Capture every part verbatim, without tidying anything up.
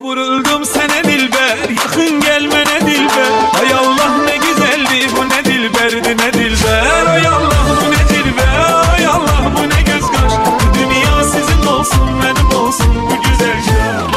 Vuruldum sana dilber, yakın gelmene dilber. Ay Allah ne güzeldi bu, ne dilberdi ne dilber. Ay Allah bu ne dilber, ay Allah bu ne göz kaş. Bu dünya sizin olsun, benim olsun bu güzel şarkı.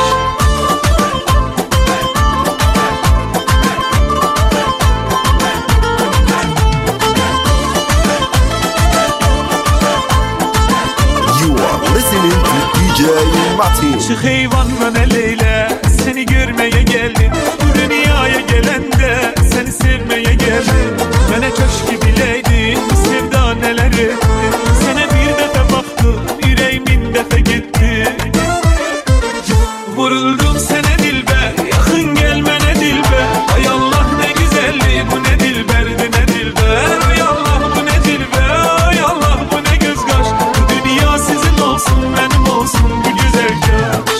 You are listening to D J Matin. Çık eyvanla eleyle, seni görmeye geldim. Bu dünyaya gelende seni sevmeye geldim. Bana köşk bileydim, sevda neler etti. Sana bir defa baktım, yüreğimin defa gitti. Vuruldum sana dilber, yakın gelmene dilber. Ay Allah ne güzeldi bu, ne dilberdi ne dilber. Ay Allah bu ne dilber, ay Allah bu ne göz kaş. Bu dünya sizin olsun, benim olsun bu güzel kaş.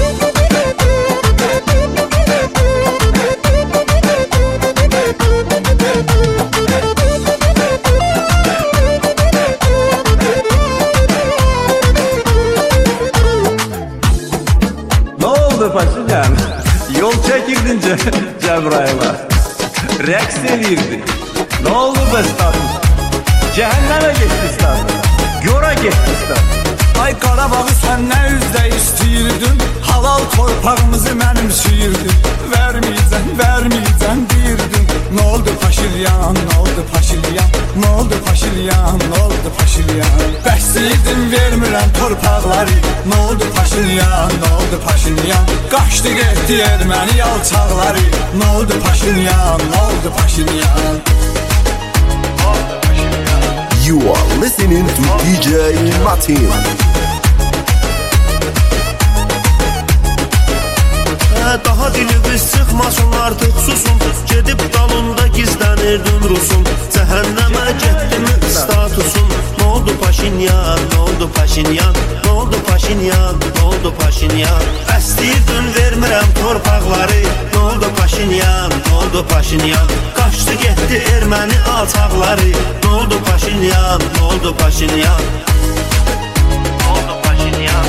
Ne oldu paşam? Yol çekirdin Ce Cebrail'a. Reks edirdin. Ne oldu be stadım? Cehenneme gitti stadım. Yora gitti stadım. Ay Qarabağı sən nə üzdə istəyirdin? Halal torpağımızı mənim şiirdin. Verməyəcən, verməyəcən deyirdin. Nə oldu Paşilyan, nə oldu Paşilyan? Nə oldu Paşilyan, nə oldu Paşilyan? Bəsliydim, vermirəm torpaqları. Nə oldu Paşilyan, nə oldu Paşilyan? Qaçdı getdi erməni alçaqları. Nə oldu Paşilyan, nə oldu Paşilyan? You are listening to D J Matin. Daha dilimiz çıxmasın artıq susun. Gedib dalında gizlənirdin Rusun. Cəhənnəmə getdimi statusun. Nə oldu Paşinyan, nə oldu Paşinyan? Nə oldu Paşinyan, nə oldu Paşinyan? Bəsliydin, vermirəm torpaqları. Nə oldu Paşinyan, nə oldu Paşinyan? Qaçdı getdi erməni alçaqları. Nə oldu Paşinyan, nə oldu Paşinyan? Nə oldu Paşinyan?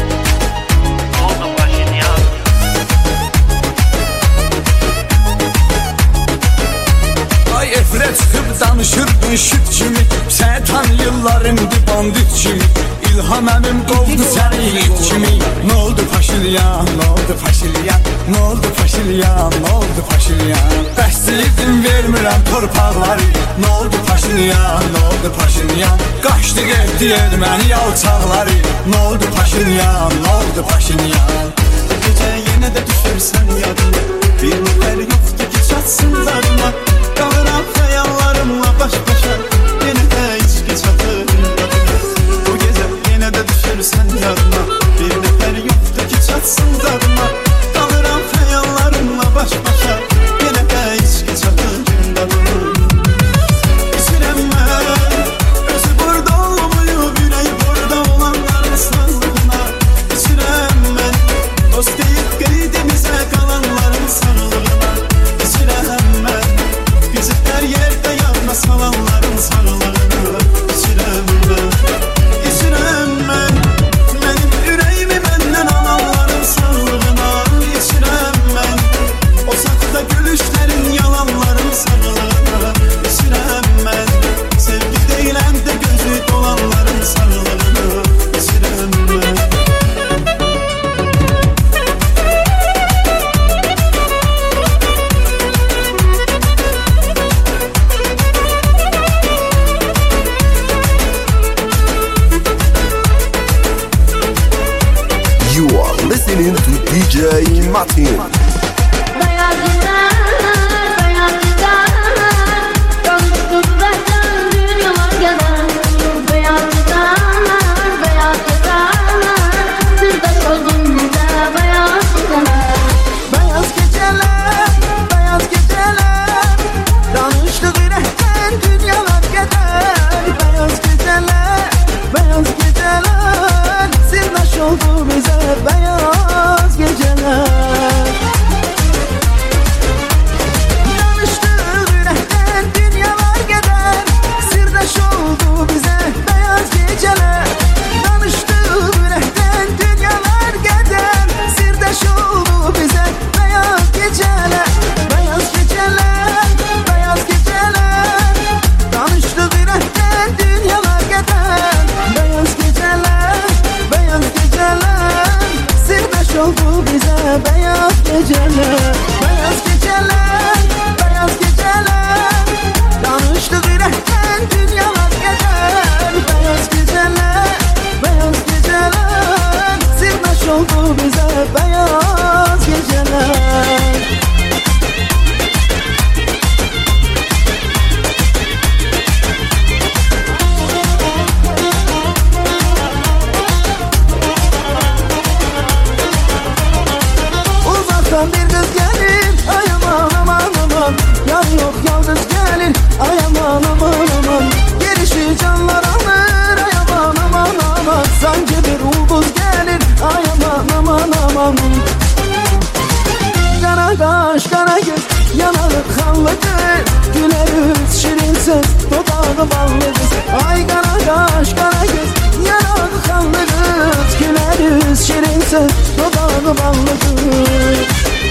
Efrə çıxıb danışırdın şüt kimi. Şeytan yıllarındı bandit kimi. İlham əmim qovdu səni it kimi. Nə oldu Paşilyan, nə oldu Paşilyan? Nə oldu Paşilyan, nə oldu Paşilyan? Bəsliydin, vermirəm torpaqları. Nə oldu Paşilyan, nə oldu Paşilyan? Qaçdı getdi erməni alçaqları. Nə oldu Paşilyan, nə oldu Paşilyan? Gecə yenə də düşürsən yadına. Bir nəfər yoxdur ki çatsın zadına. Qalıram xəyallarımla baş başa. Yenə də içki çatır yadına. Bu gecə yenə də düşürsən yadına. Bir nəfər yoxdur ki çatsın zadına. Qalıram xəyallarımla baş başa. Yenə də içki çatır yadına. İçirəm mən özü burada olmayıb, ürəyi burada olanların sağlığına. İçirəm mən dost deyib qeydimizə qalanların sarılığına. İçirəm mən bizi hər yerdə yanına salanların sarılığına. İçirəm mən, içirəm mən mənim ürəyimi məndən alanların sarılığına. İçirəm mən o saxta gülüşlərin yalanların sarılığına. İçirəm mən sevgi deyilən də gözü dolanların sarılığına. İçirəm mən. You are listening to D J Matin. Beyaz güzel, beyaz güzel, konuştuk zaten dünyalar kadar. Beyaz güzel, beyaz güzel, sırdaş oldum bize beyaz güzel. Beyaz geceler, beyaz geceler, danıştık yürekten dünyalar kadar. Beyaz geceler, beyaz geceler, sırdaş oldu bize beyaz geceler. bize beyaz geceler. Beyaz geceler, beyaz geceler. Danıştık yürekten dünyalar gider. Beyaz geceler, beyaz geceler. Sirdaş oldu bize beyaz geceler. Bir kız gelir, ay aman aman aman. Yar yok yalnız gelir, ay aman aman aman. Gelişi canlar alır, ay aman aman aman. Sanki bir ulduz gelir, ay aman aman aman. Kara kaş, kara göz, yanağı kanlıdır. Gülerüz şirin ses, dudağı ballıdır. Ay kara kaş, kara göz, yanağı kanlıdır. Gülerüz şirin ses, dudağı ballıdır.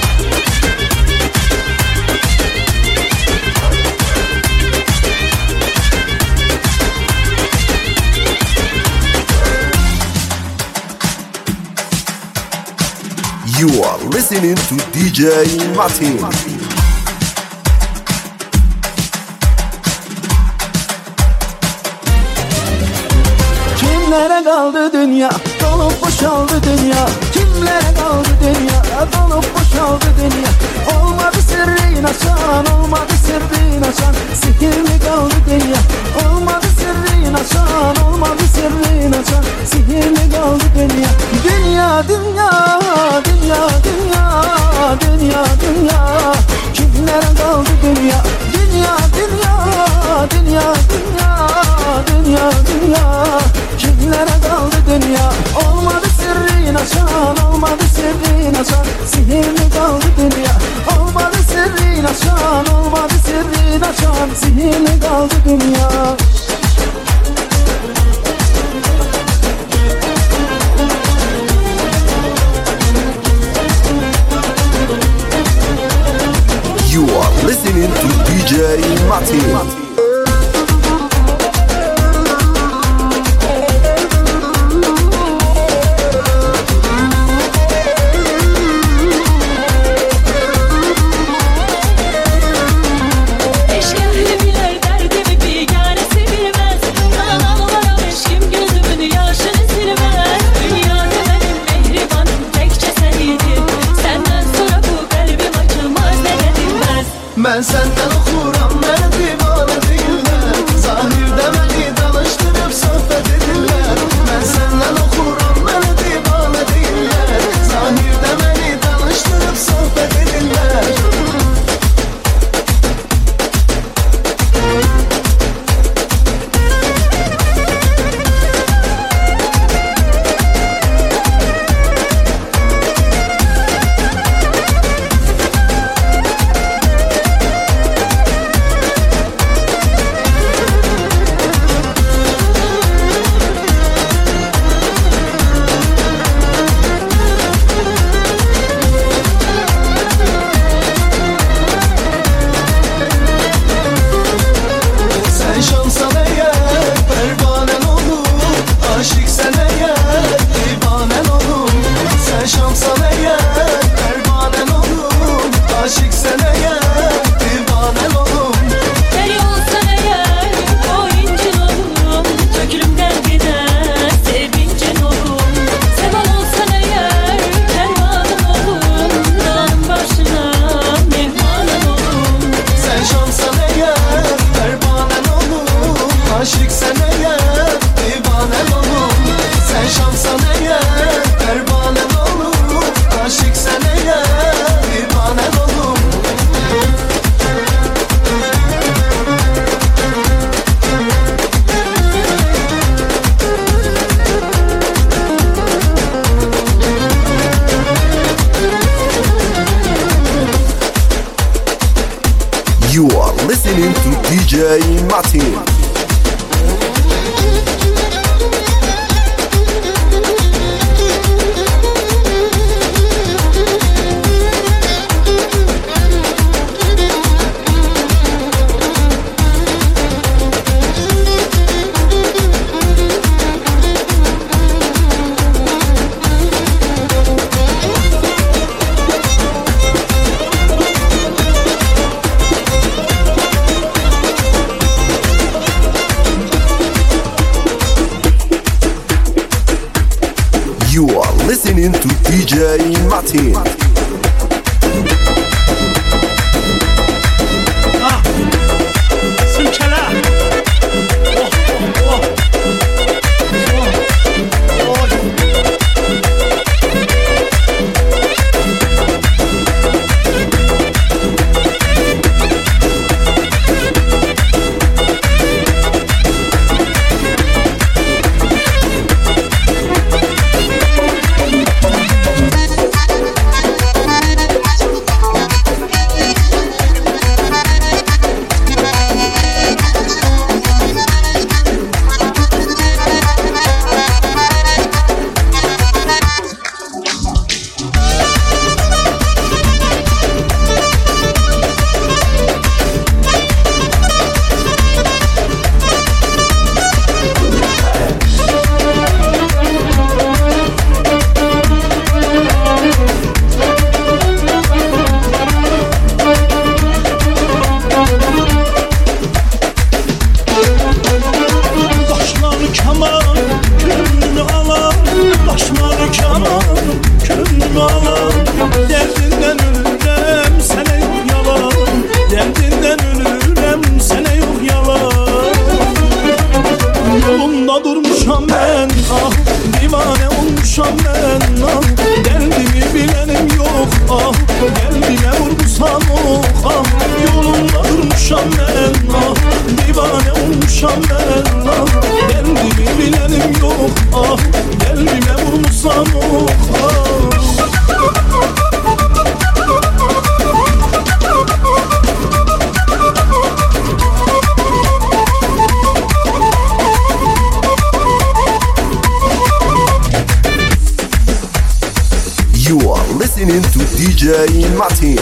You are listening to D J Martin. Kimlere kaldı dünya, dolup boşaldı dünya. Kimlere kaldı dünya, dolup boşaldı dünya. Olmadı sırrın açan, olmadı sırrın açan. Sihirli kaldı dünya. Olmadı sırrın açan, olmadı sırrın açan. Sihirli kaldı dünya. Dünya, dünya, dünya, dünya, dünya, dünya. Kimlere kaldı dünya? Dünya, dünya, dünya, dünya, dünya, dünya. Kimlere kaldı dünya? Olmadı sırrın açan, olmadı sırrın açan. Sihirli kaldı dünya. Olmadı sırrın açan, olmadı sırrın açan. Sihirli kaldı dünya. You are listening to D J Martin. Ben senden okuram, beni divane değiller. Zahirde beni danıştırıp sohbet edirler. Ben senden okuram, beni divane değiller. Zahirde beni danıştırıp sohbet edirler. You are listening to D J Martin. listening to D J Martin. Ah, silkele. Oh, oh, oh. Oh, oh. Listening to D J Martin.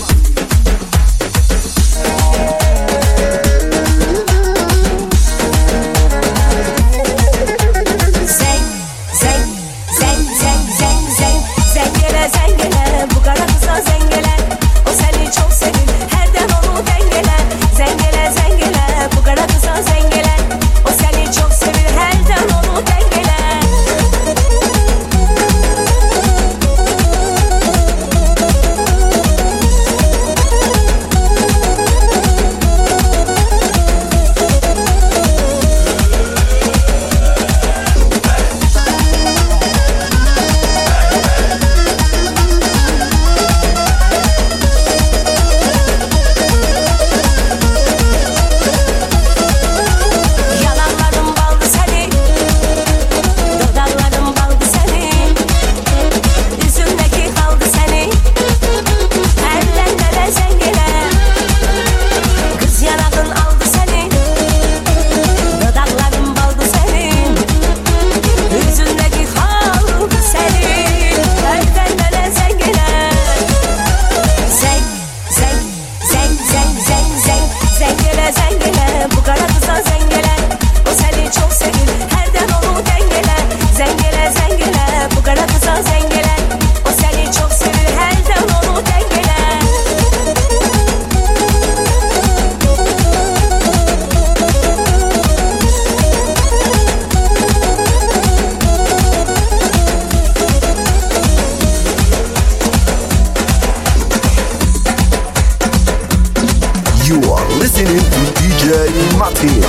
Listening to D J Martin.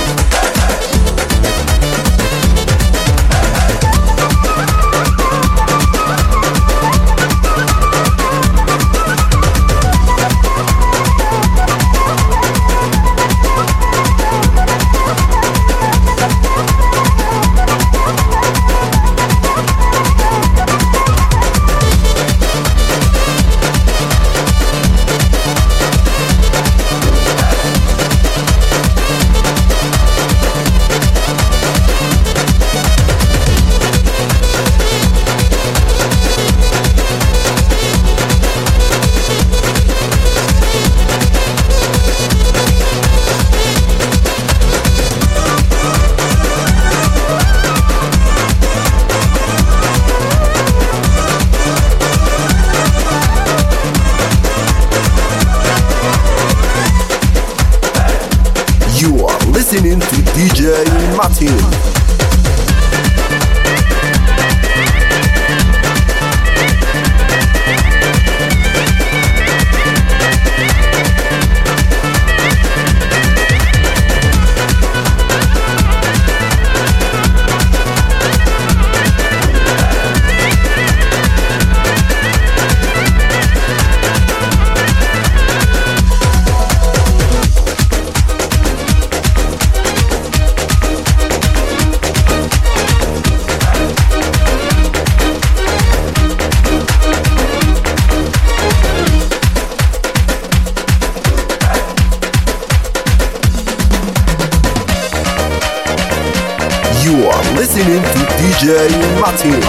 Listening to D J Martin. J Martin.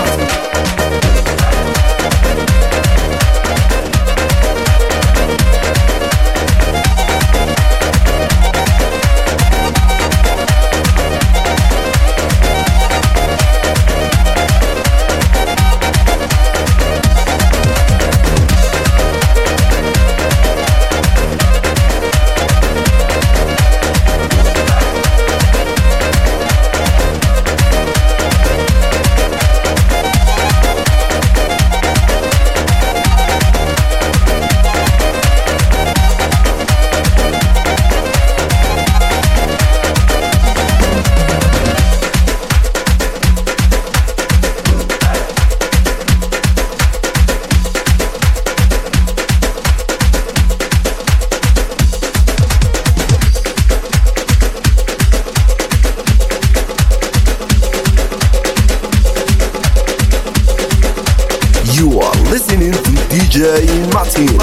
You are listening to D J Martin.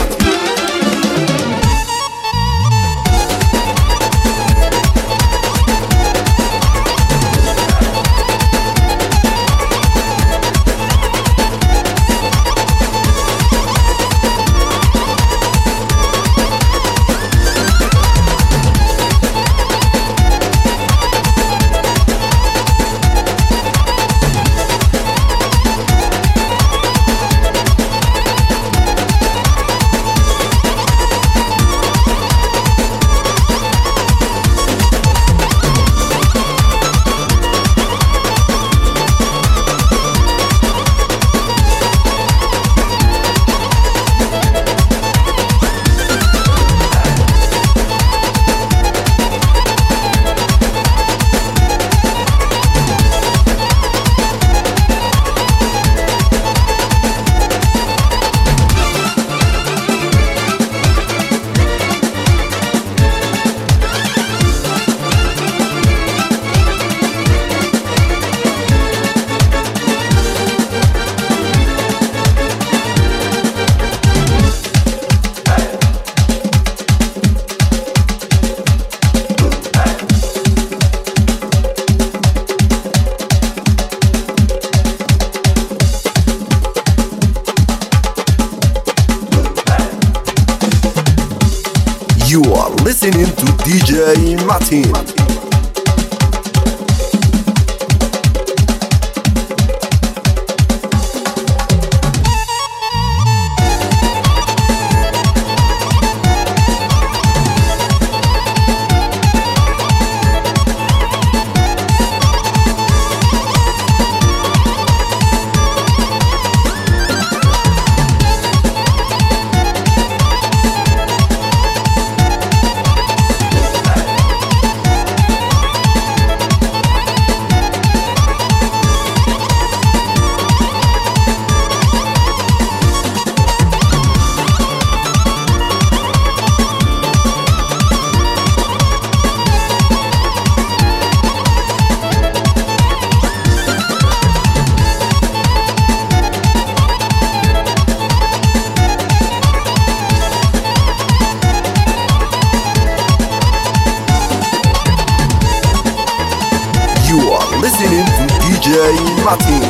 You are listening to D J Martin. You are listening to D J Martin.